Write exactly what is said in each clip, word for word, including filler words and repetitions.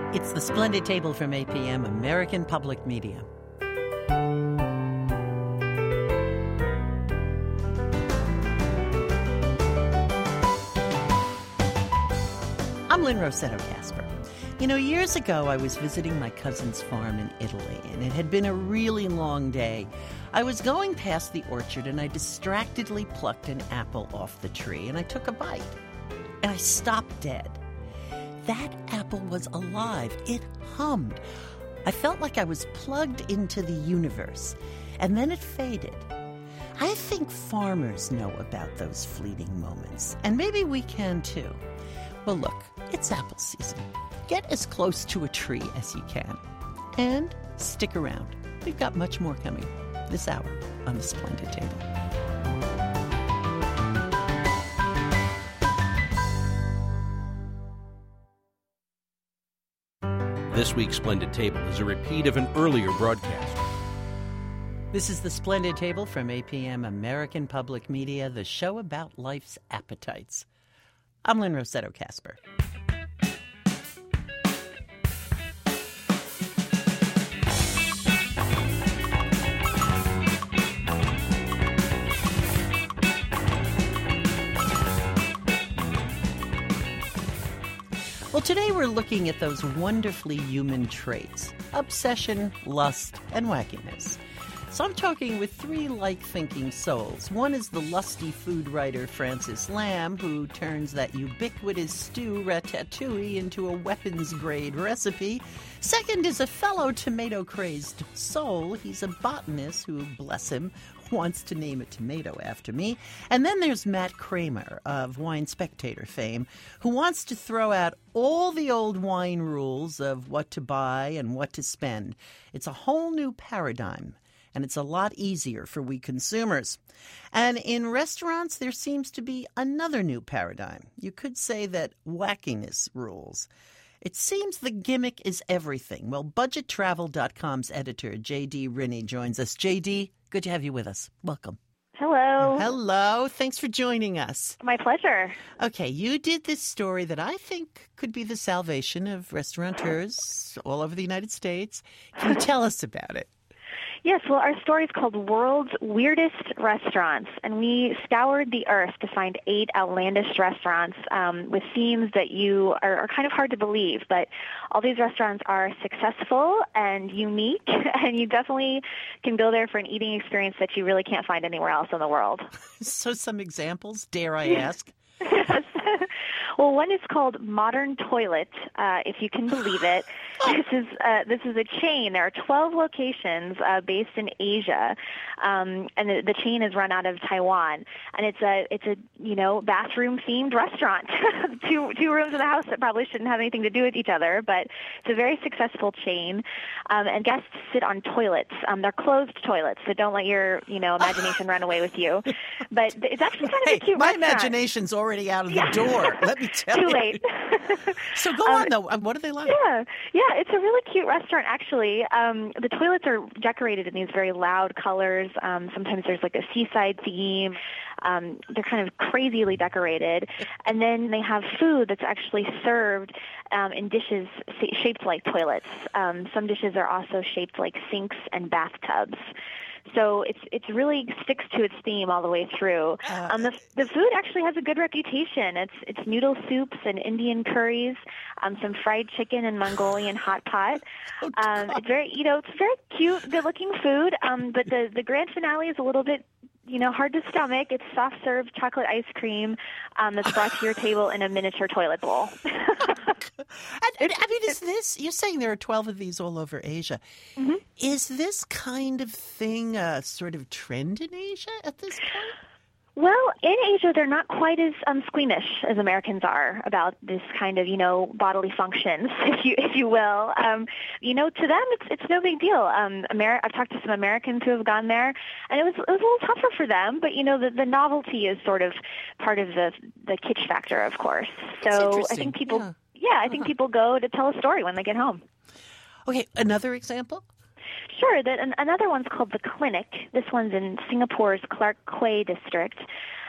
It's the Splendid Table from A P M, American Public Media. I'm Lynn Rossetto Kasper. You know, years ago I was visiting my cousin's farm in Italy, and it had been a really long day. I was going past the orchard, and I distractedly plucked an apple off the tree, and I took a bite. And I stopped dead. That apple was alive. It hummed. I felt like I was plugged into the universe. And then it faded. I think farmers know about those fleeting moments. And maybe we can too. Well, look, it's apple season. Get as close to a tree as you can. And stick around. We've got much more coming this hour on the Splendid Table. This week's Splendid Table is a repeat of an earlier broadcast. This is the Splendid Table from A P M, American Public Media, the show about life's appetites. I'm Lynn Rossetto Kasper. Well, today we're looking at those wonderfully human traits: obsession, lust, and wackiness. So I'm talking with three like-thinking souls. One is the lusty food writer Francis Lam, who turns that ubiquitous stew ratatouille into a weapons-grade recipe. Second is a fellow tomato-crazed soul. He's a botanist who, bless him, wants to name a tomato after me. And then there's Matt Kramer of Wine Spectator fame, who wants to throw out all the old wine rules of what to buy and what to spend. It's a whole new paradigm, and it's a lot easier for we consumers. And in restaurants, there seems to be another new paradigm. You could say that wackiness rules. It seems the gimmick is everything. Well, Budget Travel dot com's editor, J D Rinne, joins us. J D, good to have you with us. Welcome. Hello. Hello. Thanks for joining us. My pleasure. Okay, you did this story that I think could be the salvation of restaurateurs all over the United States. Can you tell us about it? Yes, well, our story is called World's Weirdest Restaurants, and we scoured the earth to find eight outlandish restaurants um, with themes that you are, are kind of hard to believe, but all these restaurants are successful and unique, and you definitely can go there for an eating experience that you really can't find anywhere else in the world. So some examples, dare I ask? Yes. Well, one is called Modern Toilet, uh, if you can believe it. This is uh, this is a chain. There are twelve locations uh, based in Asia, um, and the, the chain is run out of Taiwan. And it's a it's a you know bathroom themed restaurant. two two rooms in the house that probably shouldn't have anything to do with each other, but it's a very successful chain. Um, and guests sit on toilets. Um, they're closed toilets, so don't let your you know imagination run away with you. But it's actually kind of Hey, a cute my restaurant. imagination's already out of the Yeah. door. Let me tell Too you. late. So go Um, on, though. What are they like? Yeah, yeah, it's a really cute restaurant, actually. Um, the toilets are decorated in these very loud colors. Um, sometimes there's like a seaside theme. Um, they're kind of crazily decorated. And then they have food that's actually served um, in dishes sa- shaped like toilets. Um, some dishes are also shaped like sinks and bathtubs. So it's it's really sticks to its theme all the way through. Uh, Um, the the food actually has a good reputation. It's it's noodle soups and Indian curries, um, some fried chicken and Mongolian hot pot. Oh, Um, God. it's very you know it's very cute, good looking food. Um, but the the grand finale is a little bit you know hard to stomach. It's soft serve chocolate ice cream um, that's brought to your table in a miniature toilet bowl. And, I mean, is this, you're saying there are twelve of these all over Asia. Mm-hmm. Is this kind of thing a sort of trend in Asia at this point? Well, in Asia, they're not quite as um, squeamish as Americans are about this kind of, you know, bodily functions, if you if you will. Um, you know, to them, it's it's no big deal. Um, Ameri- I've talked to some Americans who have gone there, and it was it was a little tougher for them. But you know, the, the novelty is sort of part of the the kitsch factor, of course. That's So I interesting. think people, Yeah. yeah, I think people go to tell a story when they get home. Okay, another example? Sure. The, an, another one's called The Clinic. This one's in Singapore's Clark Quay district.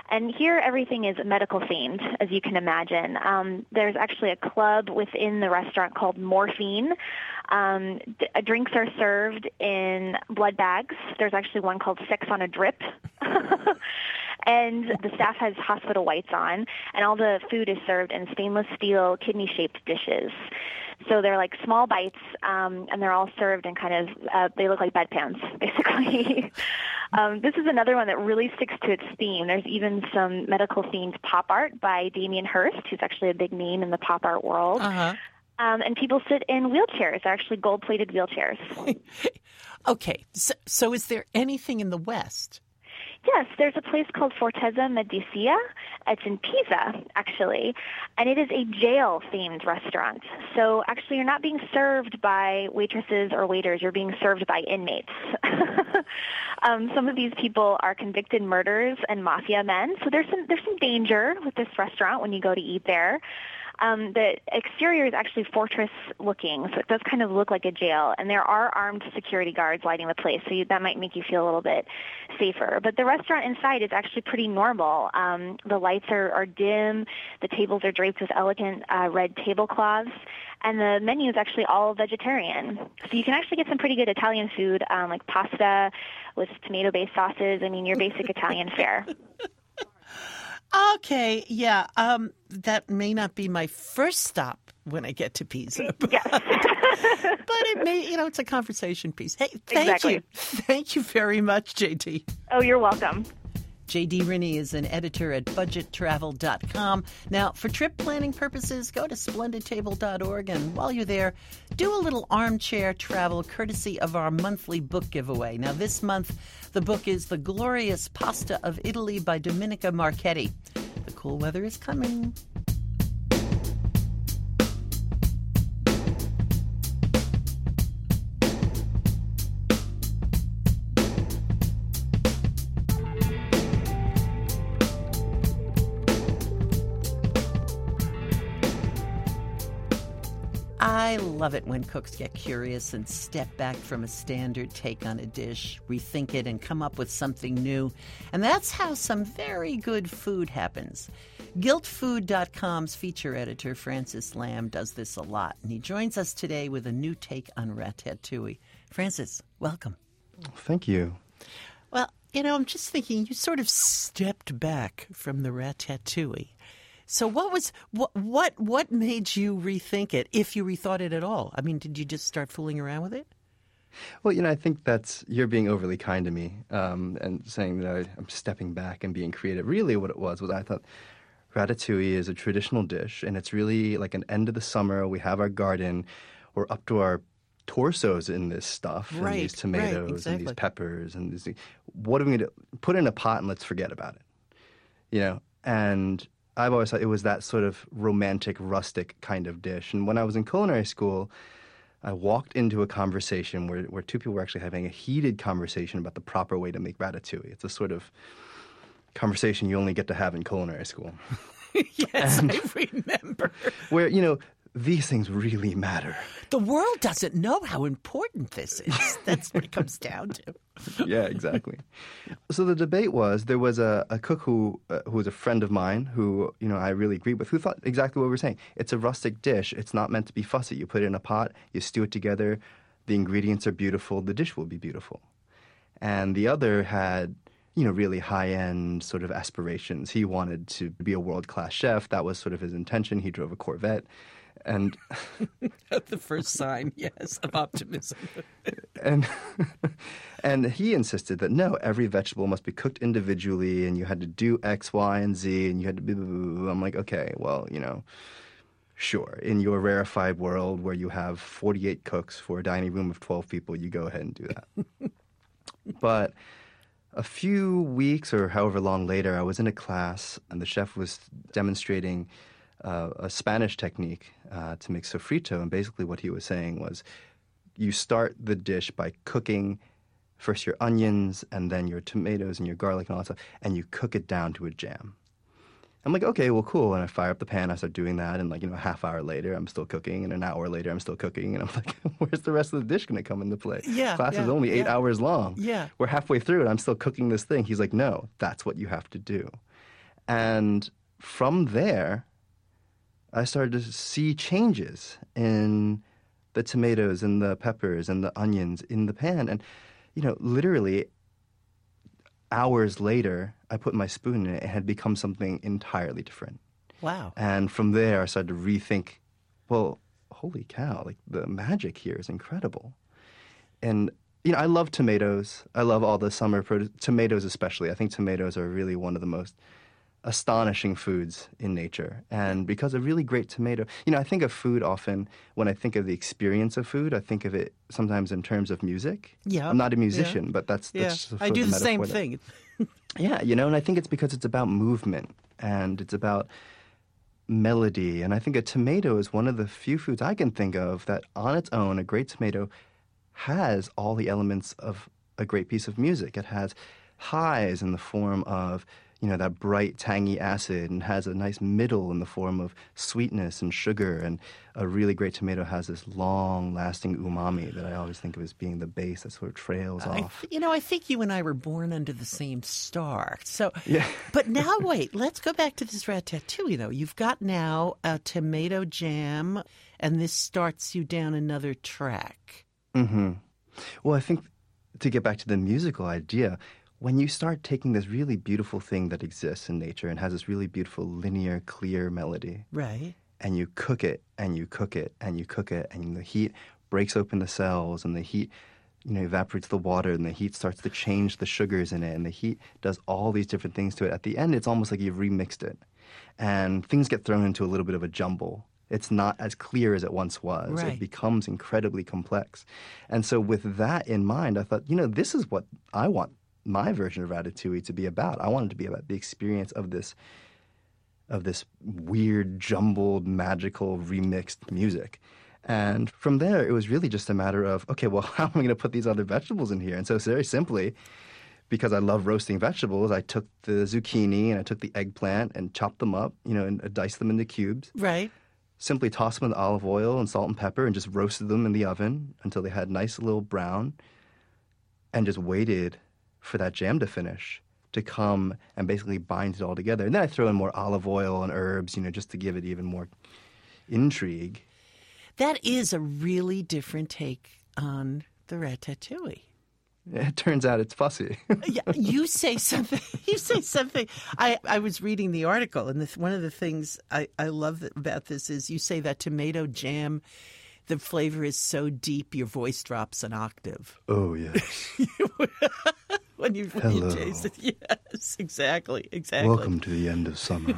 And here everything is medical themed, as you can imagine. Um, there's actually a club within the restaurant called Morphine. Um, d- drinks are served in blood bags. There's actually one called Sex on a Drip. And the staff has hospital whites on, and all the food is served in stainless steel kidney-shaped dishes. So they're like small bites, um, and they're all served in kind of, uh, they look like bedpans, basically. um, this is another one that really sticks to its theme. There's even some medical-themed pop art by Damien Hirst, who's actually a big name in the pop art world. Uh-huh. Um, and people sit in wheelchairs. They're actually gold-plated wheelchairs. Okay, so, so is there anything in the West? Yes, there's a place called Fortezza Medicia. It's in Pisa, actually, and it is a jail-themed restaurant. So actually you're not being served by waitresses or waiters. You're being served by inmates. um, some of these people are convicted murderers and mafia men, so there's some, there's some danger with this restaurant when you go to eat there. Um, the exterior is actually fortress-looking, so it does kind of look like a jail. And there are armed security guards lighting the place, so you, that might make you feel a little bit safer. But the restaurant inside is actually pretty normal. Um, the lights are, are dim. The tables are draped with elegant uh, red tablecloths. And the menu is actually all vegetarian. So you can actually get some pretty good Italian food, um, like pasta with tomato-based sauces. I mean, your basic Italian fare. Okay, yeah, um, that may not be my first stop when I get to Pisa. But, Yes. but it may, you know, it's a conversation piece. Hey, thank Exactly. you. Thank you very much, J D. Oh, you're welcome. J D Rinne is an editor at budget travel dot com. Now, for trip planning purposes, go to splendid table dot org, and while you're there, do a little armchair travel courtesy of our monthly book giveaway. Now, this month, the book is The Glorious Pasta of Italy by Domenica Marchetti. The cool weather is coming. I love it when cooks get curious and step back from a standard take on a dish, rethink it, and come up with something new. And that's how some very good food happens. Guilt Food dot com's feature editor, Francis Lamb, does this a lot. And he joins us today with a new take on ratatouille. Francis, welcome. Thank you. Well, you know, I'm just thinking you sort of stepped back from the ratatouille. So what was what what what made you rethink it, if you rethought it at all? I mean, did you just start fooling around with it? Well, you know, I think that's you're being overly kind to me um, and saying that I, I'm stepping back and being creative. Really, what it was was I thought ratatouille is a traditional dish, and it's really like an end of the summer. We have our garden. We're up to our torsos in this stuff, Right, and these tomatoes right, exactly. and these peppers and these. What are we going to put in a pot and let's forget about it? You know, and I've always thought it was that sort of romantic, rustic kind of dish. And when I was in culinary school, I walked into a conversation where, where two people were actually having a heated conversation about the proper way to make ratatouille. It's a sort of conversation you only get to have in culinary school. Yes, And- I remember. Where, you know, these things really matter. The world doesn't know how important this is. That's what it comes down to. Yeah, exactly. So the debate was, there was a, a cook who uh, who was a friend of mine who, you know, I really agreed with, who thought exactly what we were saying. It's a rustic dish. It's not meant to be fussy. You put it in a pot, you stew it together, the ingredients are beautiful, the dish will be beautiful. And the other had, you know, really high-end sort of aspirations. He wanted to be a world-class chef. That was sort of his intention. He drove a Corvette. And The first sign, yes, of optimism. and and he insisted that no, every vegetable must be cooked individually, and you had to do X, Y, and Z, and you had to be. Blah, blah, blah. I'm like, okay, well, you know, sure. In your rarefied world where you have forty-eight cooks for a dining room of twelve people, you go ahead and do that. But a few weeks or however long later, I was in a class, and the chef was demonstrating Uh, a Spanish technique uh, to make sofrito, and basically what he was saying was you start the dish by cooking first your onions and then your tomatoes and your garlic and all that stuff, and you cook it down to a jam. I'm like, okay, well, cool. And I fire up the pan, I start doing that, and like, you know, a half hour later, I'm still cooking, and an hour later, I'm still cooking, and I'm like, where's the rest of the dish going to come into play? Yeah, Class yeah, is only eight yeah. hours long. Yeah. We're halfway through, and I'm still cooking this thing. He's like, no, that's what you have to do. And from there, I started to see changes in the tomatoes and the peppers and the onions in the pan. And, you know, literally hours later, I put my spoon in it. It had become something entirely different. Wow. And from there, I started to rethink, well, holy cow, like the magic here is incredible. And, you know, I love tomatoes. I love all the summer produce, tomatoes especially. I think tomatoes are really one of the most astonishing foods in nature. And because a really great tomato, you know, I think of food often, when I think of the experience of food, I think of it sometimes in terms of music. Yeah. I'm not a musician, yeah. but that's, yeah. that's I do the, the same that, thing. yeah, you know, and I think it's because it's about movement and it's about melody. And I think a tomato is one of the few foods I can think of that on its own, a great tomato has all the elements of a great piece of music. It has highs in the form of, you know, that bright, tangy acid, and has a nice middle in the form of sweetness and sugar. And a really great tomato has this long-lasting umami that I always think of as being the base that sort of trails I off. Th- you know, I think you and I were born under the same star. So, yeah. But now, wait, let's go back to this ratatouille, though. You've got now a tomato jam, and this starts you down another track. Mm-hmm. Well, I think to get back to the musical idea, when you start taking this really beautiful thing that exists in nature and has this really beautiful linear, clear melody, right, and you cook it and you cook it and you cook it, and the heat breaks open the cells, and the heat, you know, evaporates the water, and the heat starts to change the sugars in it, and the heat does all these different things to it. At the end, it's almost like you've remixed it, and things get thrown into a little bit of a jumble. It's not as clear as it once was. Right. It becomes incredibly complex. And so with that in mind, I thought, you know, this is what I want my version of Ratatouille to be about. I wanted to be about the experience of this of this weird, jumbled, magical, remixed music. And from there, it was really just a matter of, okay, well, how am I going to put these other vegetables in here? And so very simply, because I love roasting vegetables, I took the zucchini and I took the eggplant and chopped them up, you know, and diced them into cubes. Right. Simply tossed them in the olive oil and salt and pepper and just roasted them in the oven until they had nice little brown, and just waited for that jam to finish, to come and basically bind it all together. And then I throw in more olive oil and herbs, you know, just to give it even more intrigue. That is a really different take on the ratatouille. It turns out it's fussy. Yeah, you say something. You say something. I, I was reading the article, and the, one of the things I, I love about this is you say that tomato jam, the flavor is so deep your voice drops an octave. Oh, yes. when you, when you taste it. Yes, exactly, exactly. Welcome to the end of summer.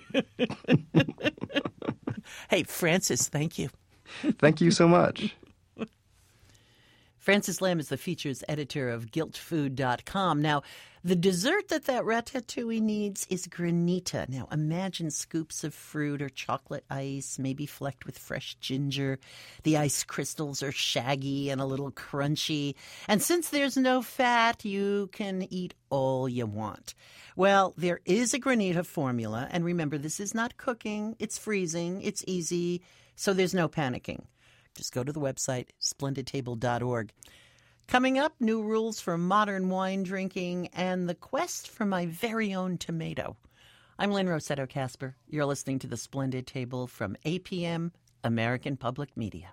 Hey, Francis, thank you. Thank you so much. Francis Lam is the features editor of Guilt Food dot com. Now, the dessert that that ratatouille needs is granita. Now, imagine scoops of fruit or chocolate ice, maybe flecked with fresh ginger. The ice crystals are shaggy and a little crunchy. And since there's no fat, you can eat all you want. Well, there is a granita formula. And remember, this is not cooking. It's freezing. It's easy. So there's no panicking. Just go to the website, splendid table dot org. Coming up, new rules for modern wine drinking and the quest for my very own tomato. I'm Lynn Rossetto Kasper. You're listening to The Splendid Table from A P M, American Public Media.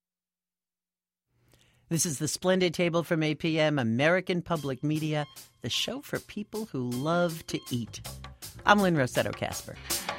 This is The Splendid Table from A P M, American Public Media, the show for people who love to eat. I'm Lynn Rossetto Kasper.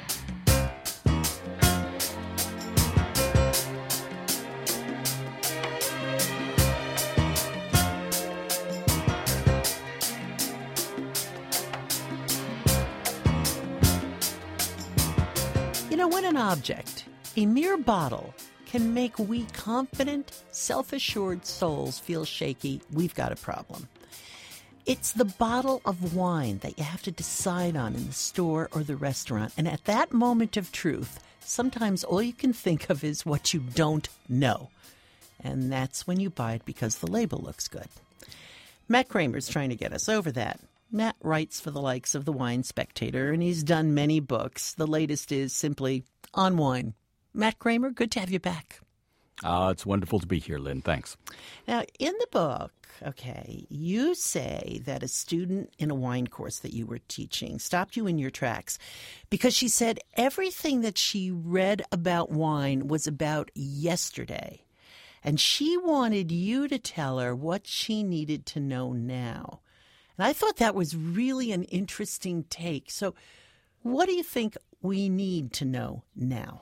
You know, when an object, a mere bottle, can make we confident, self-assured souls feel shaky, we've got a problem. It's the bottle of wine that you have to decide on in the store or the restaurant. And at that moment of truth, sometimes all you can think of is what you don't know. And that's when you buy it because the label looks good. Matt Kramer's trying to get us over that. Matt writes for the likes of The Wine Spectator, and he's done many books. The latest is simply On Wine. Matt Kramer, good to have you back. Ah, it's wonderful to be here, Lynn. Thanks. Now, in the book, okay, you say that a student in a wine course that you were teaching stopped you in your tracks because she said everything that she read about wine was about yesterday. And she wanted you to tell her what she needed to know now. And I thought that was really an interesting take. So what do you think we need to know now?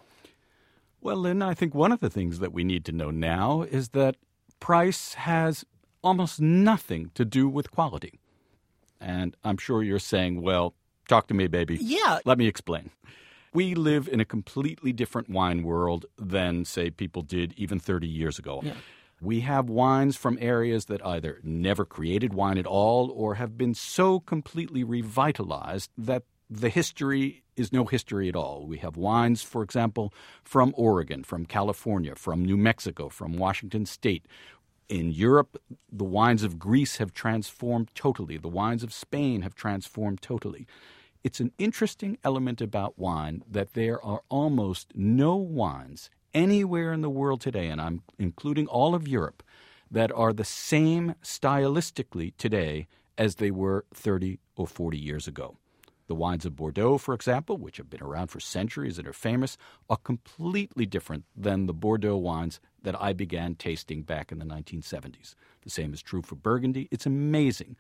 Well, Lynn, I think one of the things that we need to know now is that price has almost nothing to do with quality. And I'm sure you're saying, well, talk to me, baby. Yeah. Let me explain. We live in a completely different wine world than, say, people did even thirty years ago. Yeah. We have wines from areas that either never created wine at all or have been so completely revitalized that the history is no history at all. We have wines, for example, from Oregon, from California, from New Mexico, from Washington State. In Europe, the wines of Greece have transformed totally. The wines of Spain have transformed totally. It's an interesting element about wine that there are almost no wines anywhere in the world today, and I'm including all of Europe, that are the same stylistically today as they were thirty or forty years ago. The wines of Bordeaux, for example, which have been around for centuries and are famous, are completely different than the Bordeaux wines that I began tasting back in the nineteen seventies. The same is true for Burgundy. It's amazing.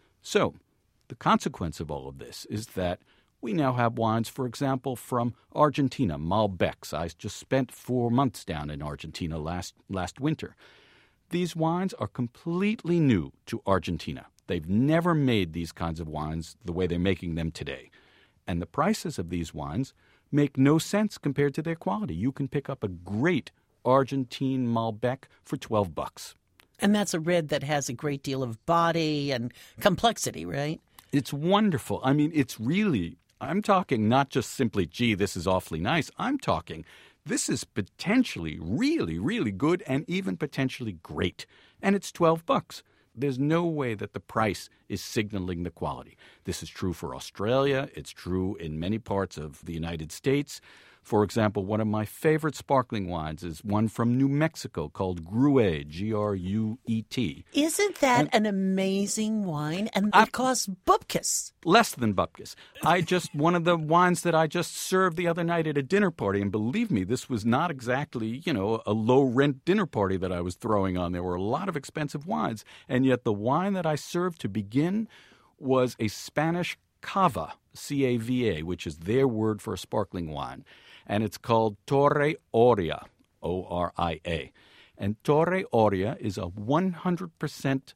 So the consequence of all of this is that we now have wines, for example, from Argentina, Malbecs. I just spent four months down in Argentina last, last winter. These wines are completely new to Argentina. They've never made these kinds of wines the way they're making them today. And the prices of these wines make no sense compared to their quality. You can pick up a great Argentine Malbec for twelve bucks. And that's a red that has a great deal of body and complexity, right? It's wonderful. I mean, it's really, I'm talking not just simply, gee, this is awfully nice. I'm talking, this is potentially really, really good and even potentially great. And it's twelve bucks. There's no way that the price is signaling the quality. This is true for Australia. It's true in many parts of the United States. For example, one of my favorite sparkling wines is one from New Mexico called Gruet, G R U E T. Isn't that And- an amazing wine? And I- it costs bupkis. Less than bupkis. I just, one of the wines that I just served the other night at a dinner party, and believe me, this was not exactly, you know, a low-rent dinner party that I was throwing on. There were a lot of expensive wines, and yet the wine that I served to begin was a Spanish cava, C A V A, which is their word for a sparkling wine. And it's called Torre Oria, O R I A. And Torre Oria is a one hundred percent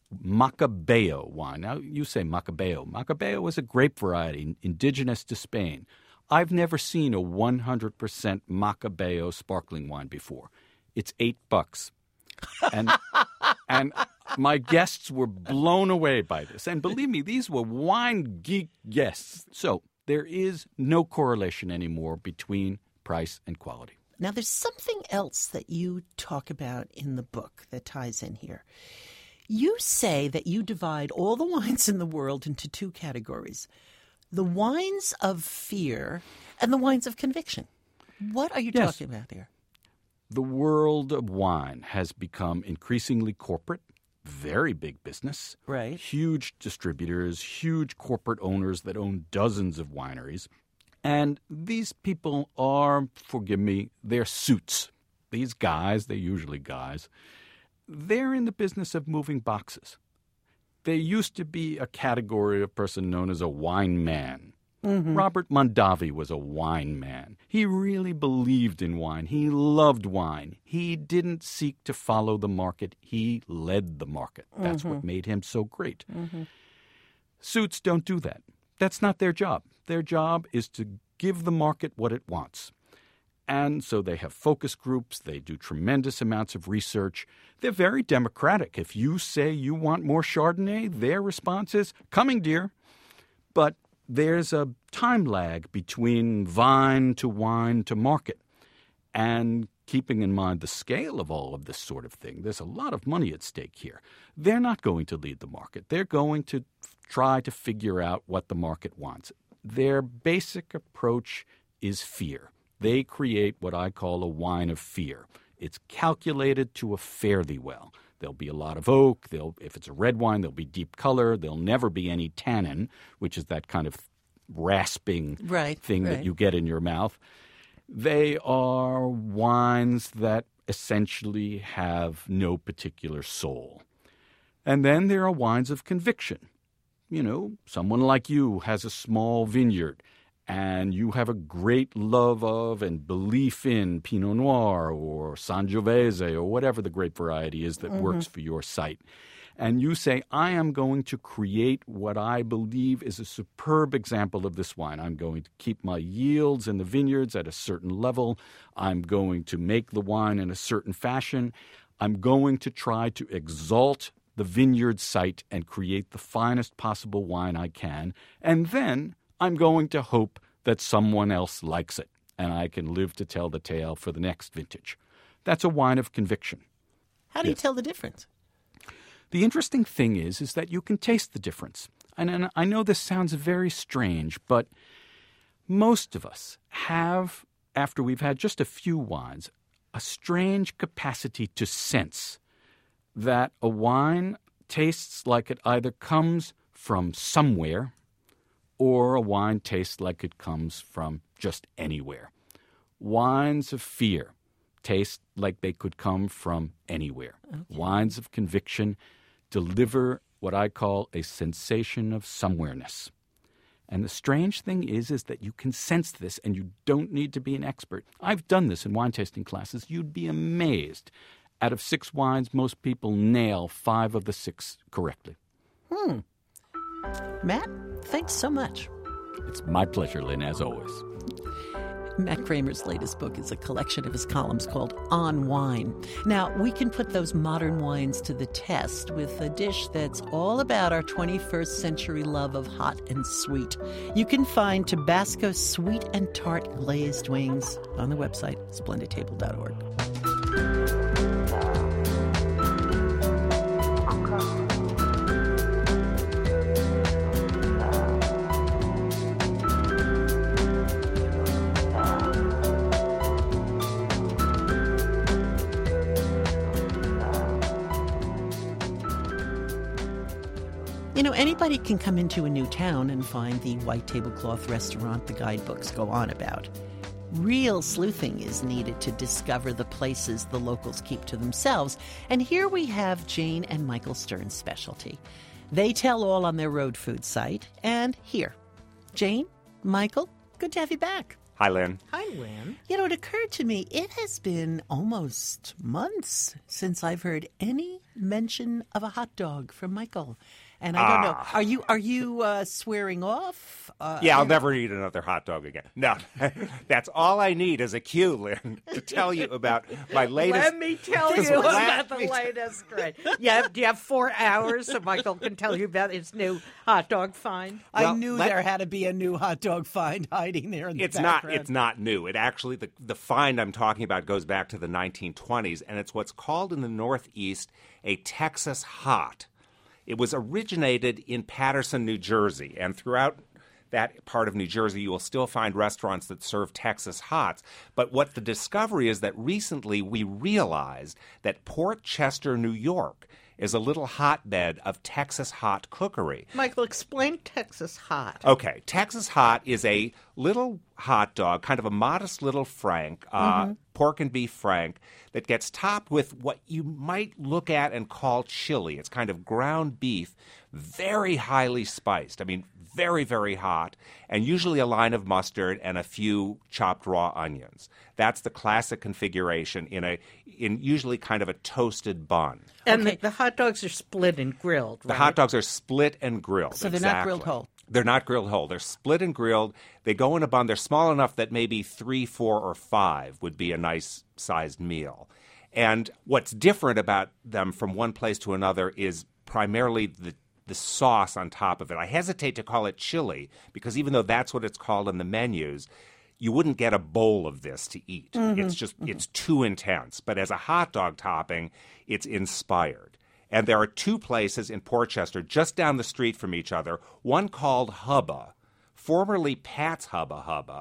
Macabeo wine. Now, you say Macabeo. Macabeo is a grape variety indigenous to Spain. I've never seen a one hundred percent Macabeo sparkling wine before. It's eight bucks. And and my guests were blown away by this. And believe me, these were wine geek guests. So there is no correlation anymore between price and quality. Now, there's something else that you talk about in the book that ties in here. You say that you divide all the wines in the world into two categories, the wines of fear and the wines of conviction. What are you Yes. talking about there? The world of wine has become increasingly corporate, very big business. Right. Huge distributors, huge corporate owners that own dozens of wineries. And these people are, forgive me, they're suits. These guys, they're usually guys, they're in the business of moving boxes. There used to be a category of person known as a wine man. Mm-hmm. Robert Mondavi was a wine man. He really believed in wine. He loved wine. He didn't seek to follow the market. He led the market. That's mm-hmm. what made him so great. Mm-hmm. Suits don't do that. That's not their job. Their job is to give the market what it wants. And so they have focus groups. They do tremendous amounts of research. They're very democratic. If you say you want more Chardonnay, their response is, coming, dear. But there's a time lag between vine to wine to market. And keeping in mind the scale of all of this sort of thing, there's a lot of money at stake here. They're not going to lead the market. They're going to f- try to figure out what the market wants. Their basic approach is fear. They create what I call a wine of fear. It's calculated to fare thee well. There'll be a lot of oak. There'll, if it's a red wine, there'll be deep color. There'll never be any tannin, which is that kind of rasping right, thing right. that you get in your mouth. They are wines that essentially have no particular soul. And then there are wines of conviction. You know, someone like you has a small vineyard, and you have a great love of and belief in Pinot Noir or Sangiovese or whatever the grape variety is that mm-hmm. works for your site. And you say, I am going to create what I believe is a superb example of this wine. I'm going to keep my yields in the vineyards at a certain level. I'm going to make the wine in a certain fashion. I'm going to try to exalt the vineyard site and create the finest possible wine I can. And then I'm going to hope that someone else likes it, and I can live to tell the tale for the next vintage. That's a wine of conviction. How do Yes. you tell the difference? The interesting thing is, is that you can taste the difference. And, and I know this sounds very strange, but most of us have, after we've had just a few wines, a strange capacity to sense that a wine tastes like it either comes from somewhere or a wine tastes like it comes from just anywhere. Wines of fear taste like they could come from anywhere. Okay. Wines of conviction deliver what I call a sensation of somewhereness. And the strange thing is, is that you can sense this, and you don't need to be an expert. I've done this in wine tasting classes. You'd be amazed. Out of six wines, most people nail five of the six correctly. Hmm. Matt, thanks so much. It's my pleasure, Lynn, as always. Matt Kramer's latest book is a collection of his columns called On Wine. Now, we can put those modern wines to the test with a dish that's all about our twenty-first century love of hot and sweet. You can find Tabasco sweet and tart glazed wings on the website, splendid table dot org. You know, anybody can come into a new town and find the white tablecloth restaurant the guidebooks go on about. Real sleuthing is needed to discover the places the locals keep to themselves. And here we have Jane and Michael Stern's specialty. They tell all on their road food site. And here, Jane, Michael, good to have you back. Hi, Lynn. Hi, Lynn. You know, it occurred to me, it has been almost months since I've heard any mention of a hot dog from Michael. And I don't know, Ah. are you are you uh, swearing off? Uh, Yeah, I'll never eat another hot dog again. No, that's all I need is a cue, Lynn, to tell you about my latest. Let me tell Just you let about the me- latest. Great. Yeah, do you have four hours so Michael can tell you about his new hot dog find? I Well, knew let- there had to be a new hot dog find hiding there in the It's not. background. It's not new. It actually the the find I'm talking about goes back to the nineteen twenties, and it's what's called in the Northeast a Texas hot. It was originated in Paterson, New Jersey, and throughout that part of New Jersey, you will still find restaurants that serve Texas hots. But what the discovery is that recently we realized that Port Chester, New York, is a little hotbed of Texas hot cookery. Michael, explain Texas hot. Okay, Texas hot is a little hot dog, kind of a modest little frank, uh, Mm-hmm. pork and beef frank, that gets topped with what you might look at and call chili. It's kind of ground beef, very highly spiced. I mean, very, very hot, and usually a line of mustard and a few chopped raw onions. That's the classic configuration in a in usually kind of a toasted bun. And Okay. the, the hot dogs are split and grilled, The right? hot dogs are split and grilled. So they're not exactly. grilled whole. They're not grilled whole. They're split and grilled. They go in a bun. They're small enough that maybe three, four, or five would be a nice sized meal. And what's different about them from one place to another is primarily the the sauce on top of it. I hesitate to call it chili because even though that's what it's called in the menus, you wouldn't get a bowl of this to eat. It's just it's too intense. But as a hot dog topping, it's inspired. And there are two places in Port Chester just down the street from each other, one called Hubba, formerly Pat's Hubba Hubba,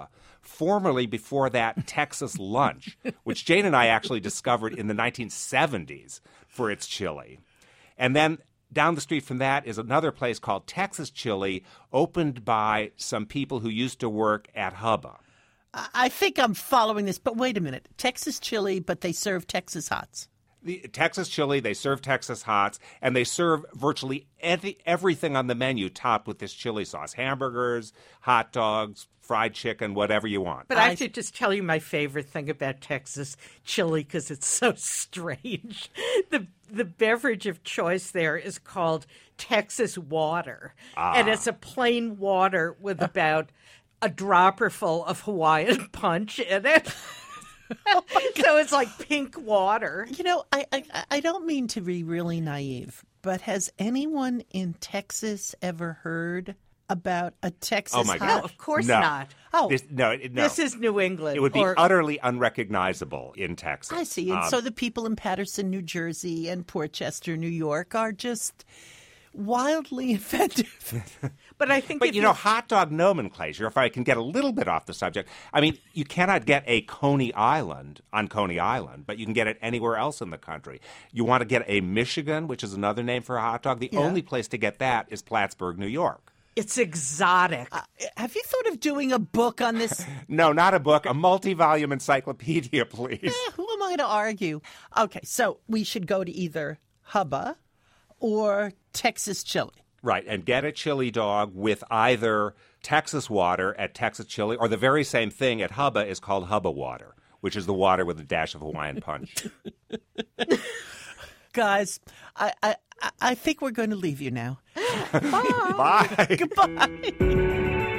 formerly before that Texas Lunch, which Jane and I actually discovered in the nineteen seventies for its chili. And then down the street from that is another place called Texas Chili, opened by some people who used to work at Hubba. I think I'm following this, but wait a minute. Texas Chili, but they serve Texas Hots. The Texas Chili, they serve Texas Hots, and they serve virtually every, everything on the menu topped with this chili sauce. Hamburgers, hot dogs, fried chicken, whatever you want. But I have to just tell you my favorite thing about Texas chili because it's so strange. The the beverage of choice there is called Texas water. Ah. And it's a plain water with about a dropper full of Hawaiian punch in it. Oh so it's like pink water. You know, I, I I don't mean to be really naive, but has anyone in Texas ever heard about a Texas Oh, my hot? God. No, of course No. not. Oh, This, no, it- no. This is New England. It would be or- utterly unrecognizable in Texas. I see. And Um, so the people in Patterson, New Jersey, and Portchester, New York, are just wildly inventive. But I think But, if you know, hot dog nomenclature, if I can get a little bit off the subject, I mean, you cannot get a Coney Island on Coney Island, but you can get it anywhere else in the country. You want to get a Michigan, which is another name for a hot dog, the Yeah. only place to get that is Plattsburgh, New York. it's exotic. Uh, have you thought of doing a book on this? No, not a book, a multi-volume encyclopedia, please. Eh, who am I to argue? Okay, so we should go to either Hubba or Texas Chili. Right, and get a chili dog with either Texas water at Texas Chili or the very same thing at Hubba is called Hubba water, which is the water with a dash of Hawaiian punch. Guys, I, I, I- I think we're going to leave you now. Bye. Goodbye.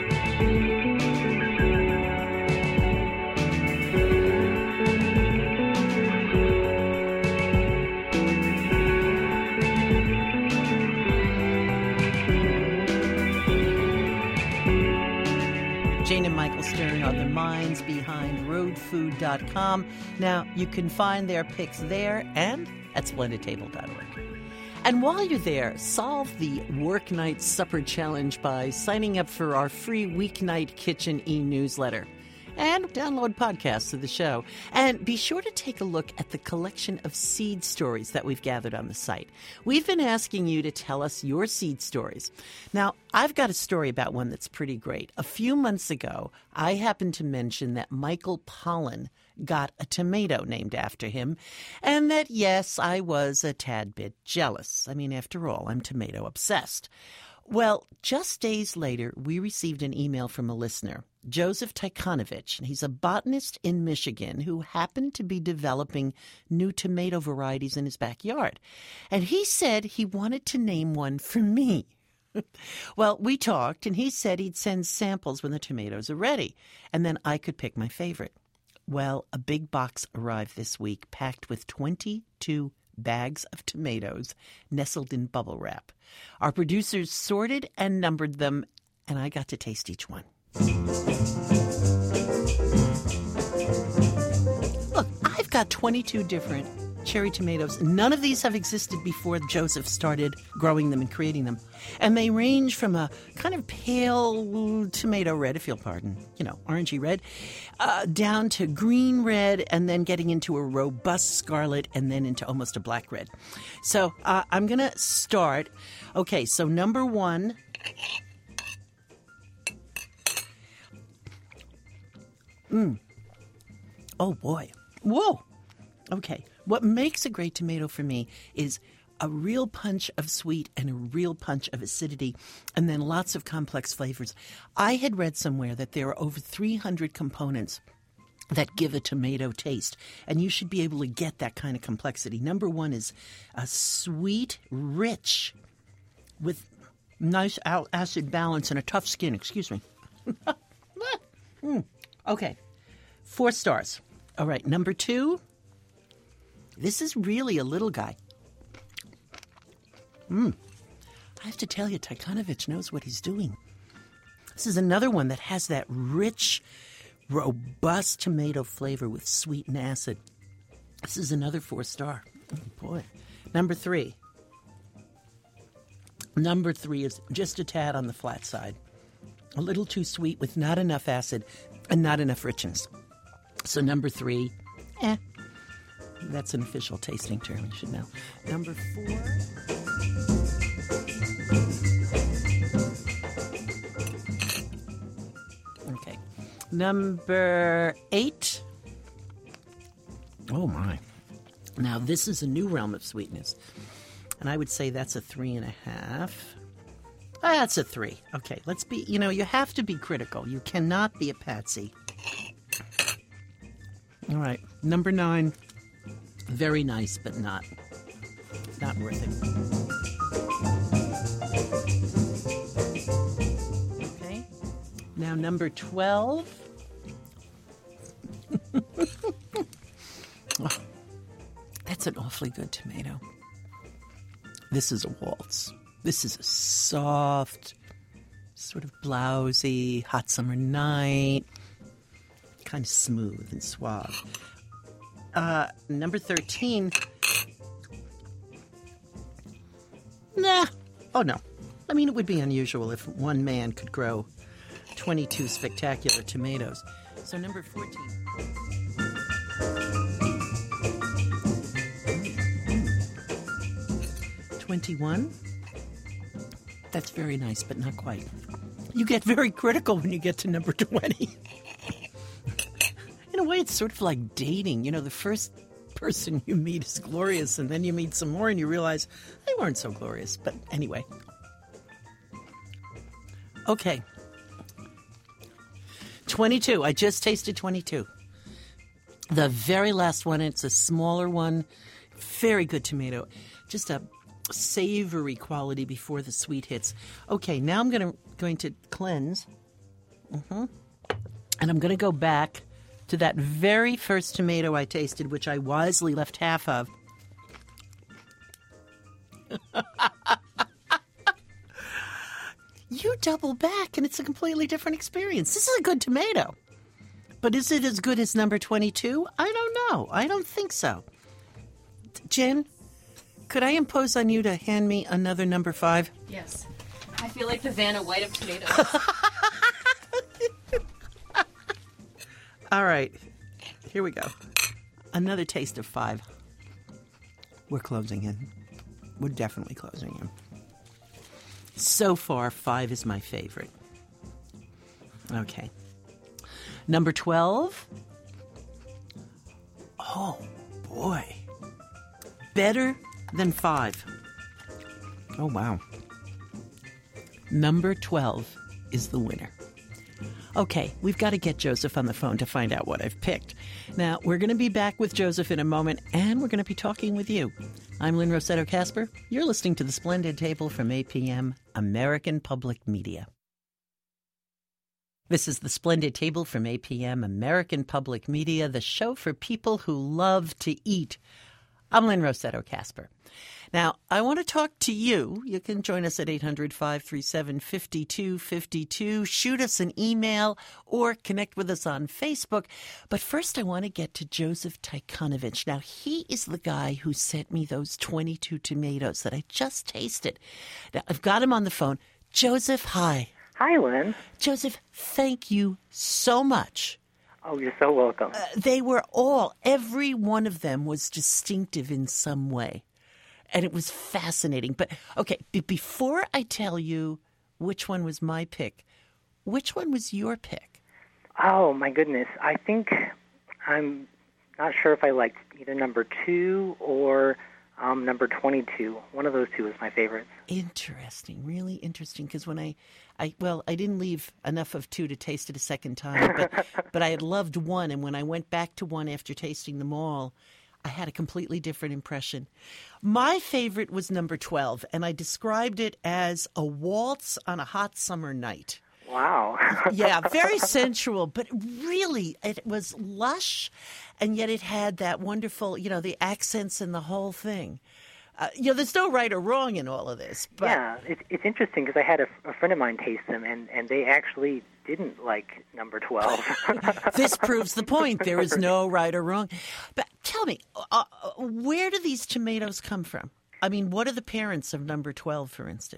Jane and Michael Stern are the minds behind road food dot com. Now, you can find their picks there and at splendid table dot org. And while you're there, solve the work night supper challenge by signing up for our free weeknight kitchen e-newsletter. And download podcasts of the show. And be sure to take a look at the collection of seed stories that we've gathered on the site. We've been asking you to tell us your seed stories. Now, I've got a story about one that's pretty great. A few months ago, I happened to mention that Michael Pollan got a tomato named after him, and that, yes, I was a tad bit jealous. I mean, after all, I'm tomato obsessed. Well, just days later, we received an email from a listener, Joseph Tykonovich. He's a botanist in Michigan who happened to be developing new tomato varieties in his backyard. And he said he wanted to name one for me. Well, we talked, and he said he'd send samples when the tomatoes are ready, and then I could pick my favorite. Well, a big box arrived this week packed with twenty-two bags of tomatoes nestled in bubble wrap. Our producers sorted and numbered them, and I got to taste each one. Look, I've got twenty-two different cherry tomatoes. None of these have existed before Joseph started growing them and creating them. And they range from a kind of pale tomato red, if you'll pardon, you know, orangey red, uh, down to green red, and then getting into a robust scarlet, and then into almost a black red. So uh, I'm going to start. Okay, so number one. Mmm. Oh, boy. Whoa. Okay. What makes a great tomato for me is a real punch of sweet and a real punch of acidity, and then lots of complex flavors. I had read somewhere that there are over three hundred components that give a tomato taste, and you should be able to get that kind of complexity. Number one is a sweet, rich, with nice acid balance and a tough skin. Excuse me. mm. Okay. Four stars. All right. Number two. This is really a little guy. Mmm. I have to tell you, Tykonovich knows what he's doing. This is another one that has that rich, robust tomato flavor with sweet and acid. This is another four star. Oh, boy. Number three. Number three is just a tad on the flat side. A little too sweet with not enough acid. and not enough richness. So number three, eh. That's an official tasting term, you should know. Number four. Okay. Number eight. Oh, my. Now, this is a new realm of sweetness. And I would say that's a three and a half. Ah, that's a three. Okay, let's be, you know, you have to be critical. You cannot be a patsy. All right, number nine. Very nice, but not, not worth it. Okay, now number twelve. Oh, that's an awfully good tomato. This is a waltz. This is a soft, sort of blousy, hot summer night, kind of smooth and suave. Uh, number thirteen. Nah. Oh, no. I mean, it would be unusual if one man could grow twenty-two spectacular tomatoes. So number fourteen. twenty-one. That's very nice, but not quite. You get very critical when you get to number twenty. In a way, it's sort of like dating. You know, the first person you meet is glorious, and then you meet some more and you realize they weren't so glorious. But anyway. Okay. twenty-two. I just tasted twenty-two. The very last one, it's a smaller one. Very good tomato. Just a savory quality before the sweet hits. Okay, now I'm gonna going to cleanse. Mm-hmm. And I'm going to go back to that very first tomato I tasted, which I wisely left half of. You double back, and it's a completely different experience. This is a good tomato. But is it as good as number twenty-two? I don't know. I don't think so. Jen, could I impose on you to hand me another number five? Yes. I feel like the Vanna White of tomatoes. All right, here we go. Another taste of five. We're closing in. We're definitely closing in. So far, five is my favorite. Okay. Number twelve. Oh, boy. Better than five. Oh, wow. Number twelve is the winner. Okay, we've got to get Joseph on the phone to find out what I've picked. Now, we're going to be back with Joseph in a moment, and we're going to be talking with you. I'm Lynn Rossetto Kasper. You're listening to The Splendid Table from A P M, American Public Media. This is The Splendid Table from A P M, American Public Media, the show for people who love to eat. I'm Lynn Rossetto Kasper. Now, I want to talk to you. You can join us at eight hundred, five three seven, five two five two. Shoot us an email or connect with us on Facebook. But first, I want to get to Joseph Tykonovich. Now, he is the guy who sent me those twenty-two tomatoes that I just tasted. Now, I've got him on the phone. Joseph, hi. Hi, Lynn. Joseph, thank you so much. Oh, you're so welcome. Uh, they were all, every one of them was distinctive in some way. And it was fascinating. But, okay, b- before I tell you which one was my pick, which one was your pick? Oh, my goodness. I think I'm not sure if I liked either number two or um, number twenty-two. One of those two was my favorite. Interesting. Really interesting. Because when I, I, well, I didn't leave enough of two to taste it a second time. But, but I had loved one. And when I went back to one after tasting them all, I had a completely different impression. My favorite was number twelve, and I described it as a waltz on a hot summer night. Wow. Yeah, very sensual, but really it was lush, and yet it had that wonderful, you know, the accents and the whole thing. Uh, you know, there's no right or wrong in all of this. But yeah, it's, it's interesting because I had a, a friend of mine taste them, and, and they actually didn't like number twelve. This proves the point. There is no right or wrong. But tell me, uh, where do these tomatoes come from? I mean, what are the parents of number twelve, for instance?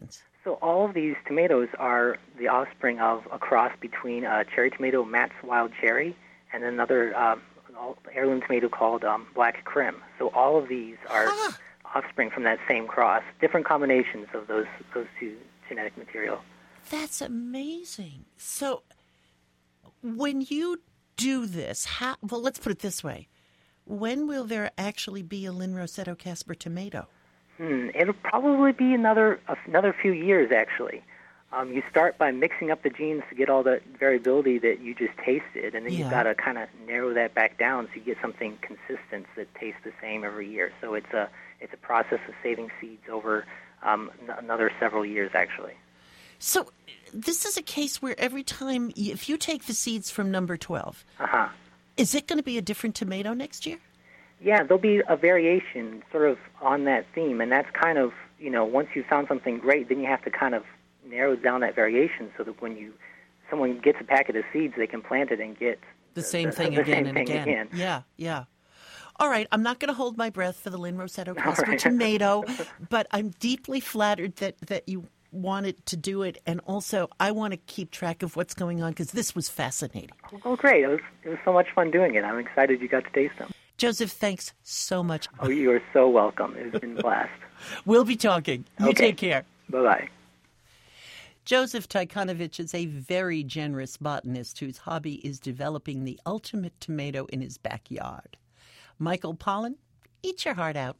So all of these tomatoes are the offspring of a cross between a cherry tomato, Matt's Wild Cherry, and another uh, heirloom tomato called um, Black Krim. So all of these are Huh. offspring from that same cross, different combinations of those those two genetic material. That's amazing. So when you do this, how, well, let's put it this way. When will there actually be a Lynn Rossetto Casper tomato? Hmm, it'll probably be another another few years, actually. Um, you start by mixing up the genes to get all the variability that you just tasted, and then Yeah. you've got to kind of narrow that back down so you get something consistent that tastes the same every year. So it's a it's a process of saving seeds over um, n- another several years, actually. So this is a case where every time, y- if you take the seeds from number twelve, Uh-huh. is it going to be a different tomato next year? Yeah, there'll be a variation sort of on that theme, and that's kind of, you know, once you found something great, then you have to kind of narrow down that variation so that when you someone gets a packet of seeds, they can plant it and get The same the, thing the again same and thing again. again. Yeah, yeah. All right, I'm not going to hold my breath for the Lynn Rossetto All Casper right. tomato, but I'm deeply flattered that, that you wanted to do it, and also I want to keep track of what's going on because this was fascinating. Oh, great. It was, it was so much fun doing it. I'm excited you got to taste them. Joseph, thanks so much. Oh, you are so welcome. It's been a blast. We'll be talking. You Okay. take care. Bye-bye. Joseph Tykonovich is a very generous botanist whose hobby is developing the ultimate tomato in his backyard. Michael Pollan, eat your heart out.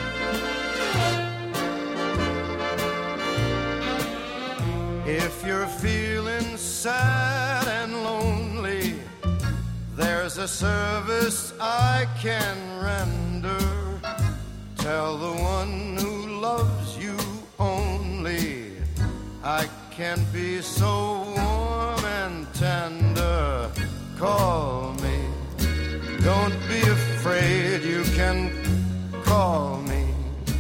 If you're feeling sad and lonely, there's a service I can render. Tell the one who loves you only, I can be so warm and tender. Call me. Don't be afraid, you can call me.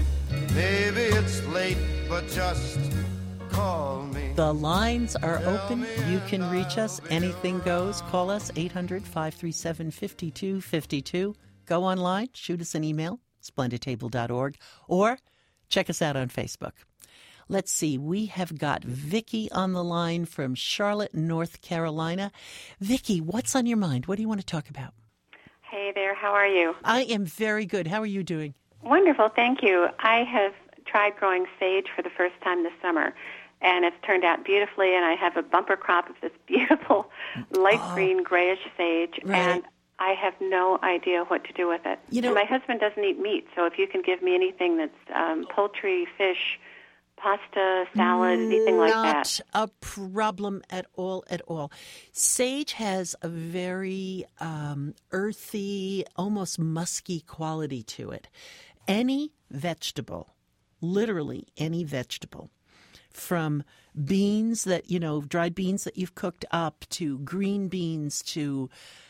Maybe it's late, but just call me. The lines are open. You can reach us. Anything goes. Call us, eight hundred, five three seven, five two five two. Go online, shoot us an email, splendid table dot org, or check us out on Facebook. Let's see. We have got Vicki on the line from Charlotte, North Carolina. Vicki, what's on your mind? What do you want to talk about? Hey there, how are you? I am very good. How are you doing? Wonderful, thank you. I have tried growing sage for the first time this summer, and it's turned out beautifully, and I have a bumper crop of this beautiful light Oh. green, grayish sage, Right. and I have no idea what to do with it. You know- and my husband doesn't eat meat, so if you can give me anything that's um, poultry, fish, pasta, salad, anything like that. Not a problem at all, at all. Sage has a very um, earthy, almost musky quality to it. Any vegetable, literally any vegetable, from beans that, you know, dried beans that you've cooked up, to green beans, to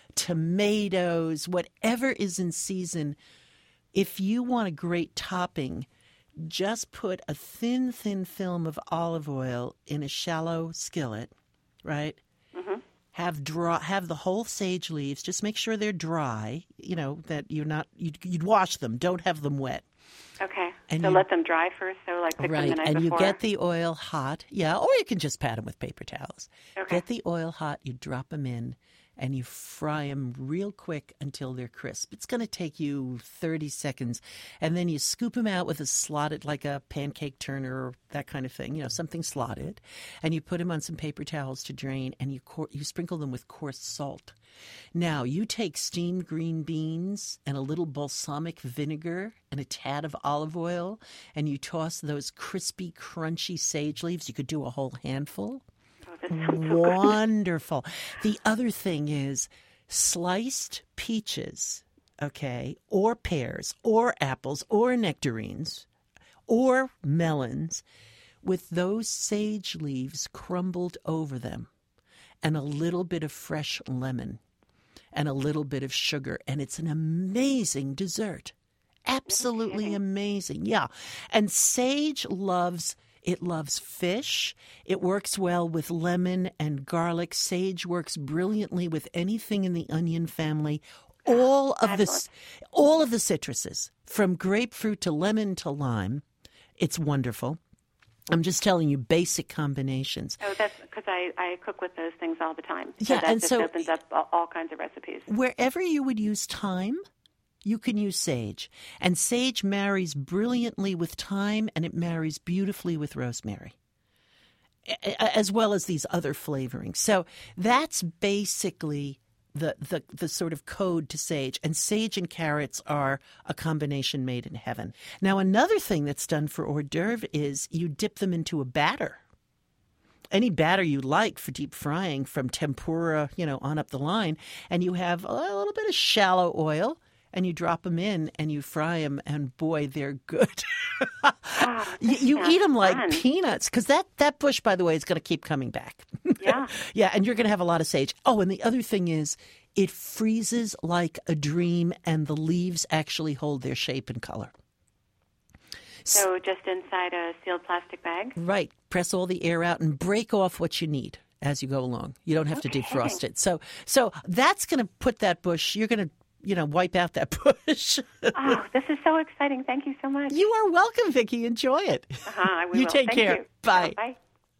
tomatoes, whatever is in season, if you want a great topping, just put a thin, thin film of olive oil in a shallow skillet, right? Mm-hmm. Have dry, have the whole sage leaves. Just make sure they're dry. You know that you're not. You'd, you'd wash them. Don't have them wet. Okay, And so you- let them dry first, so like pick them Right, the night and before? you get the oil hot. Yeah, or you can just pat them with paper towels. Okay. Get the oil hot. You drop them in, and you fry them real quick until they're crisp. It's going to take you thirty seconds, and then you scoop them out with a slotted, like a pancake turner or that kind of thing, you know, something slotted, and you put them on some paper towels to drain, and you cor- you sprinkle them with coarse salt. Now, you take steamed green beans and a little balsamic vinegar and a tad of olive oil, and you toss those crispy, crunchy sage leaves. You could do a whole handful. Wonderful. The other thing is sliced peaches, okay, or pears, or apples, or nectarines, or melons with those sage leaves crumbled over them, and a little bit of fresh lemon and a little bit of sugar, and it's an amazing dessert. Absolutely amazing. Yeah. And sage loves It loves fish. It works well with lemon and garlic. Sage works brilliantly with anything in the onion family. All of the all of the citruses, from grapefruit to lemon to lime. It's wonderful. I'm just telling you basic combinations. Oh, that's because I, I cook with those things all the time. Yeah, so that and just so opens up all, all kinds of recipes. Wherever you would use thyme, you can use sage. And sage marries brilliantly with thyme, and it marries beautifully with rosemary, as well as these other flavorings. So that's basically the, the, the sort of code to sage. And sage and carrots are a combination made in heaven. Now, another thing that's done for hors d'oeuvre is you dip them into a batter. Any batter you like for deep frying, from tempura, you know, on up the line, and you have a little bit of shallow oil, and you drop them in and you fry them, and boy, they're good. Oh, you you eat them like fun. peanuts, because that, that bush, by the way, is going to keep coming back. Yeah. Yeah, and you're going to have a lot of sage. Oh, and the other thing is it freezes like a dream, and the leaves actually hold their shape and color. So just inside a sealed plastic bag? Right. Press all the air out and break off what you need as you go along. You don't have Okay. to defrost it. So so that's going to put that bush, you're going to, you know, wipe out that bush. Oh, this is so exciting. Thank you so much. You are welcome, Vicki. Enjoy it. Uh-huh, I will. You take Thank care. you. Bye. Bye.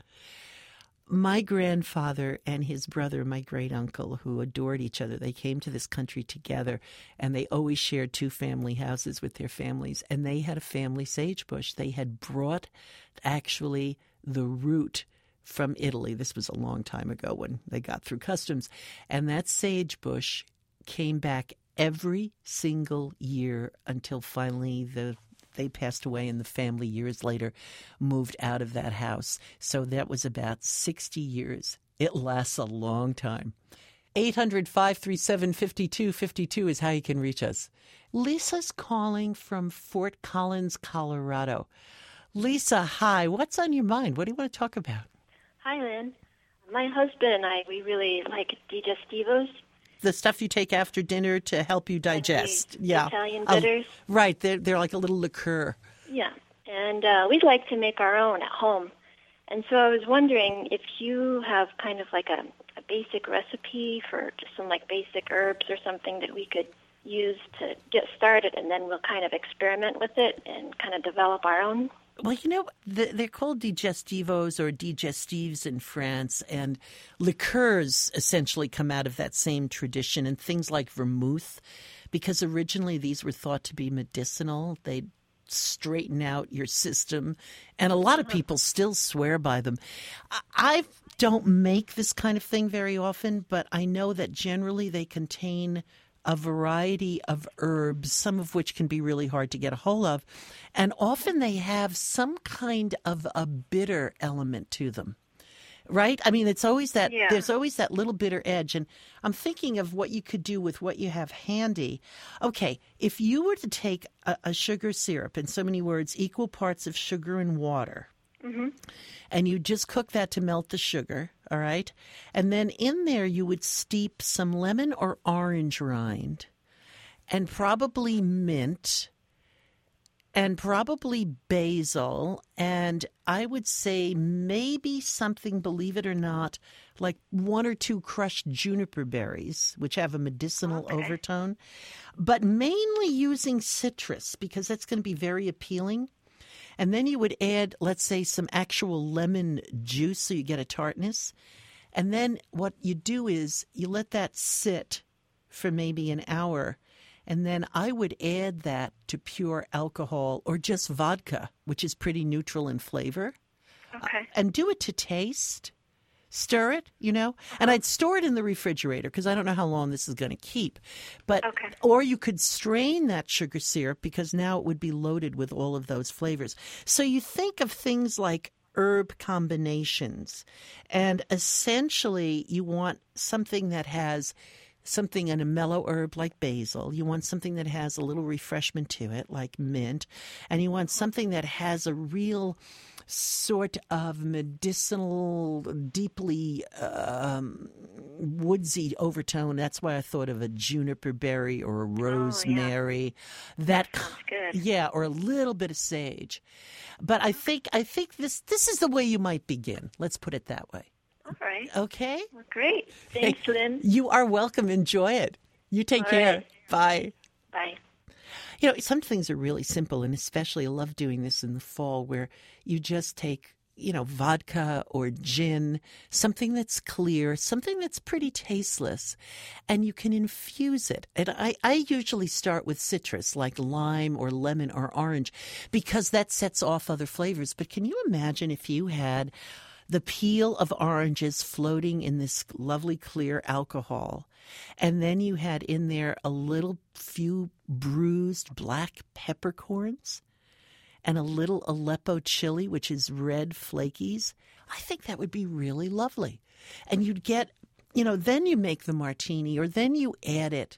My grandfather and his brother, my great uncle, who adored each other, they came to this country together, and they always shared two family houses with their families. And they had a family sagebush. They had brought actually the root from Italy. This was a long time ago when they got through customs. And that sagebush came back every single year until finally the they passed away, and the family years later moved out of that house. So that was about sixty years. It lasts a long time. eight hundred, five three seven, five two five two is how you can reach us. Lisa's calling from Fort Collins, Colorado. Lisa, hi. What's on your mind? What do you want to talk about? Hi, Lynn. My husband and I, we really like Digestivos. The stuff you take after dinner to help you digest. Like the yeah. Italian Uh, bitters. right. They're, they're like a little liqueur. Yeah. And uh, we'd like to make our own at home. And so I was wondering if you have kind of like a, a basic recipe for just some like basic herbs or something that we could use to get started, and then we'll kind of experiment with it and kind of develop our own. Well, you know, the, they're called digestivos or digestives in France, and liqueurs essentially come out of that same tradition, and things like vermouth, because originally these were thought to be medicinal. They'd straighten out your system, and a lot of people still swear by them. I, I don't make this kind of thing very often, but I know that generally they contain a variety of herbs, some of which can be really hard to get a hold of. And often they have some kind of a bitter element to them, right? I mean, it's always that, Yeah. there's always that little bitter edge. And I'm thinking of what you could do with what you have handy. Okay, if you were to take a, a sugar syrup, in so many words, equal parts of sugar and water, Mm-hmm. and you just cook that to melt the sugar, all right? And then in there you would steep some lemon or orange rind and probably mint and probably basil, and I would say maybe something, believe it or not, like one or two crushed juniper berries, which have a medicinal Okay. overtone, but mainly using citrus because that's going to be very appealing. And then you would add, let's say, some actual lemon juice so you get a tartness. And then what you do is you let that sit for maybe an hour. And then I would add that to pure alcohol or just vodka, which is pretty neutral in flavor. Okay. And do it to taste. Stir it, you know, and I'd store it in the refrigerator because I don't know how long this is going to keep. But Okay. or you could strain that sugar syrup because now it would be loaded with all of those flavors. So you think of things like herb combinations, and essentially you want something that has something in a mellow herb like basil. You want something that has a little refreshment to it like mint, and you want something that has a real sort of medicinal, deeply um, woodsy overtone. That's why I thought of a juniper berry or a rosemary. That Sounds good. yeah, or a little bit of sage. But I think I think this this is the way you might begin. Let's put it that way. All right. Okay? Well, great. Thanks, Lynn. You are welcome. Enjoy it. You take All care. right. Bye. Bye. You know, some things are really simple, and especially I love doing this in the fall where you just take, you know, vodka or gin, something that's clear, something that's pretty tasteless, and you can infuse it. And I, I usually start with citrus like lime or lemon or orange because that sets off other flavors. But can you imagine if you had the peel of oranges floating in this lovely clear alcohol, and then you had in there a little few bruised black peppercorns and a little Aleppo chili, which is red flakies? I think that would be really lovely. And you'd get, you know, then you make the martini, or then you add it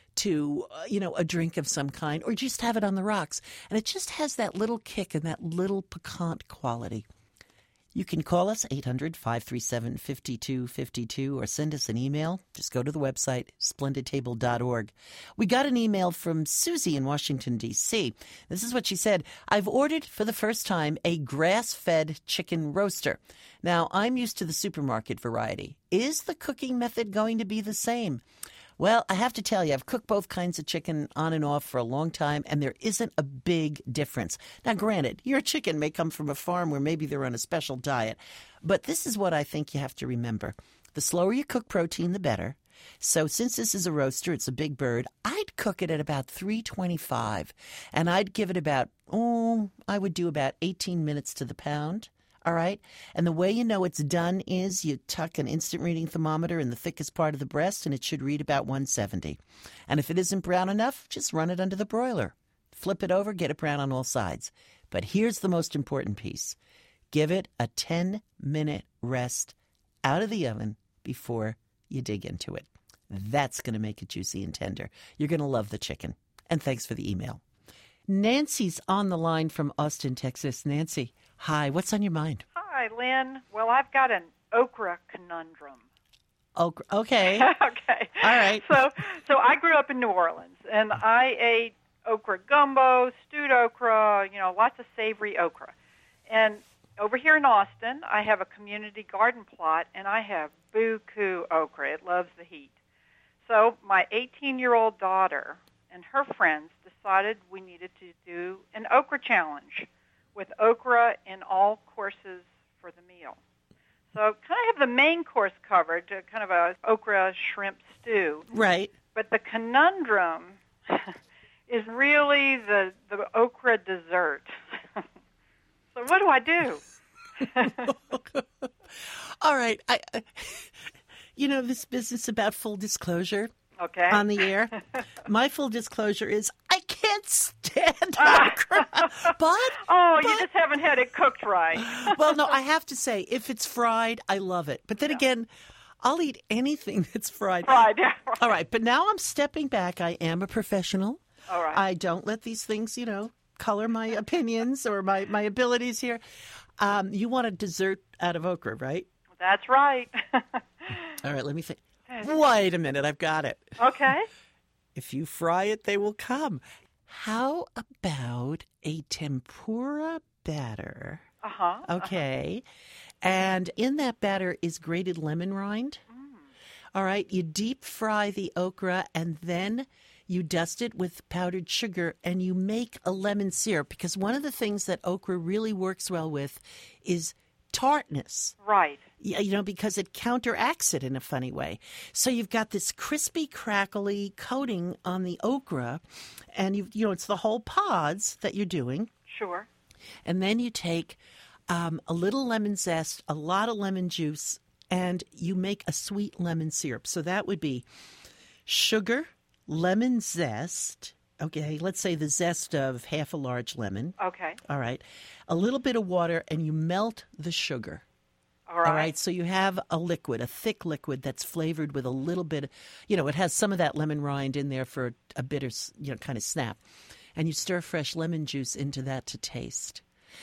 to, uh, you know, a drink of some kind, or just have it on the rocks. And it just has that little kick and that little piquant quality. You can call us, eight hundred, five three seven, five two five two, or send us an email. Just go to the website, splendid table dot org. We got an email from Susie in Washington, D C This is what she said. I've ordered for the first time a grass-fed chicken roaster. Now, I'm used to the supermarket variety. Is the cooking method going to be the same? Well, I have to tell you, I've cooked both kinds of chicken on and off for a long time, and there isn't a big difference. Now, granted, your chicken may come from a farm where maybe they're on a special diet, but this is what I think you have to remember. The slower you cook protein, the better. So since this is a roaster, it's a big bird, I'd cook it at about three twenty-five, and I'd give it about, oh, I would do about eighteen minutes to the pound. All right? And the way you know it's done is you tuck an instant reading thermometer in the thickest part of the breast, and it should read about one seventy. And if it isn't brown enough, just run it under the broiler. Flip it over, get it brown on all sides. But here's the most important piece. Give it a ten-minute rest out of the oven before you dig into it. That's going to make it juicy and tender. You're going to love the chicken. And thanks for the email. Nancy's on the line from Austin, Texas. Nancy, hi. What's on your mind? Hi, Lynn. Well, I've got an okra conundrum. Okra. Okay. Okay. All right. So, so I grew up in New Orleans, and I ate okra gumbo, stewed okra, you know, lots of savory okra. And over here in Austin, I have a community garden plot, and I have buku okra. It loves the heat. So my eighteen-year-old daughter and her friends decided we needed to do an okra challenge with okra in all courses for the meal. So kind of have the main course covered, kind of a okra shrimp stew. Right. But the conundrum is really the, the okra dessert. So what do I do? All right. I, I, you know, this business about full disclosure okay. on the air, my full disclosure is I can't stand okra. But Oh, but, you just haven't had it cooked right. Well, no, I have to say, if it's fried, I love it. But then yeah. again, I'll eat anything that's fried. Fried, yeah. Right. All right, but now I'm stepping back. I am a professional. All right. I don't let these things, you know, color my opinions or my, my abilities here. Um, you want a dessert out of okra, right? That's right. All right, let me think. Wait a minute, I've got it. Okay. If you fry it, they will come. How about a tempura batter? Uh-huh. Okay. Uh-huh. And in that batter is grated lemon rind. Mm. All right. You deep fry the okra, and then you dust it with powdered sugar, and you make a lemon syrup, because one of the things that okra really works well with is tartness. Right. You know, because it counteracts it in a funny way. So you've got this crispy, crackly coating on the okra, and you you know it's the whole pods that you're doing. Sure. And then you take um, a little lemon zest, a lot of lemon juice, and you make a sweet lemon syrup. So that would be sugar, lemon zest. Okay, let's say the zest of half a large lemon. Okay. All right. A little bit of water, and you melt the sugar. All right. All right. So you have a liquid, a thick liquid that's flavored with a little bit, you know, it has some of that lemon rind in there for a bitter, you know, kind of snap. And you stir fresh lemon juice into that to taste.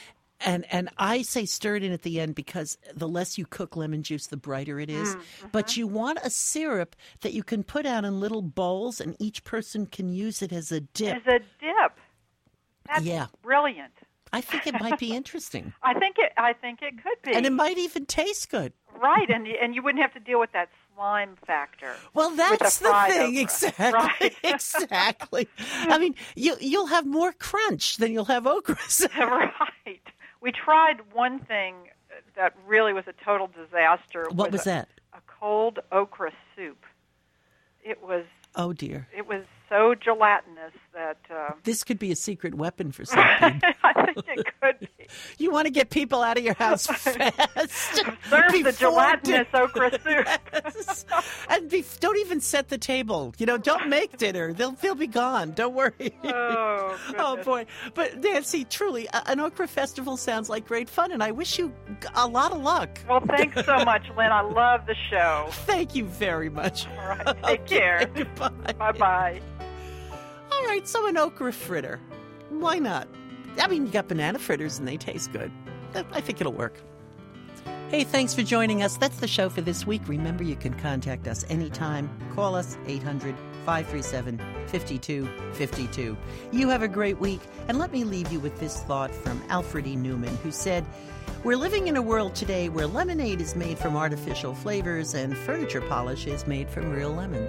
And and I say stir it in at the end because the less you cook lemon juice, the brighter it is. Mm-hmm. But you want a syrup that you can put out in little bowls, and each person can use it as a dip. As a dip. That's yeah. brilliant. I think it might be interesting. I think it. I think it could be, and it might even taste good. Right, and and you wouldn't have to deal with that slime factor. Well, with that's a the fried thing. okra. Exactly. Right. Exactly. I mean, you, you'll have more crunch than you'll have okra. Right. We tried one thing that really was a total disaster. What was a, that? A cold okra soup. It was. Oh, dear. It was so gelatinous that. Uh, this could be a secret weapon for something. I think it could be. You want to get people out of your house fast. Serve the gelatinous din- okra soup. Yes. And be, don't even set the table. You know, don't make dinner. They'll they'll be gone. Don't worry. Oh, oh boy. But Nancy, truly, an okra festival sounds like great fun, and I wish you a lot of luck. Well, thanks so much, Lynn. I love the show. Thank you very much. All right. Take okay, care. Goodbye. Bye-bye. All right, so an okra fritter. Why not? I mean, you got banana fritters and they taste good. I think it'll work. Hey, thanks for joining us. That's the show for this week. Remember, you can contact us anytime. Call us eight hundred, five three seven, five two five two. You have a great week. And let me leave you with this thought from Alfred E. Newman, who said, "We're living in a world today where lemonade is made from artificial flavors and furniture polish is made from real lemons."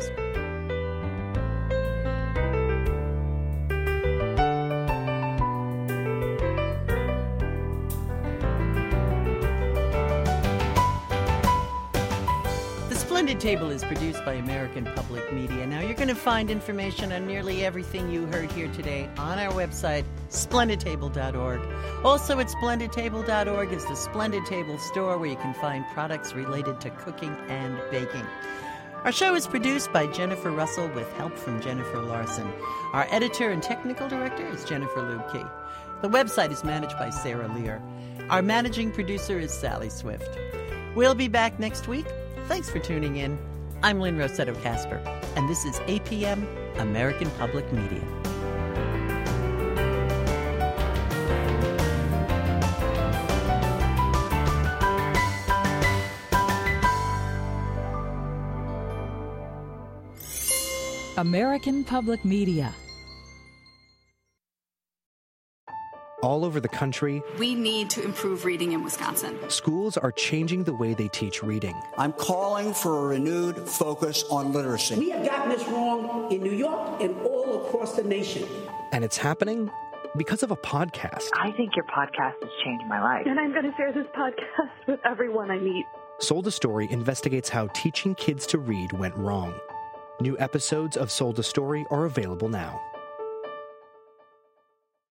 Splendid Table is produced by American Public Media. Now, you're going to find information on nearly everything you heard here today on our website, splendid table dot org. Also at splendid table dot org is the Splendid Table store, where you can find products related to cooking and baking. Our show is produced by Jennifer Russell with help from Jennifer Larson. Our editor and technical director is Jennifer Lubke. The website is managed by Sarah Lear. Our managing producer is Sally Swift. We'll be back next week. Thanks for tuning in. I'm Lynn Rossetto Kasper, and this is A P M, American Public Media. American Public Media. All over the country, we need to improve reading in Wisconsin. Schools are changing the way they teach reading. I'm calling for a renewed focus on literacy. We have gotten this wrong in New York and all across the nation. And it's happening because of a podcast. I think your podcast has changed my life. And I'm going to share this podcast with everyone I meet. Sold a Story investigates how teaching kids to read went wrong. New episodes of Sold a Story are available now.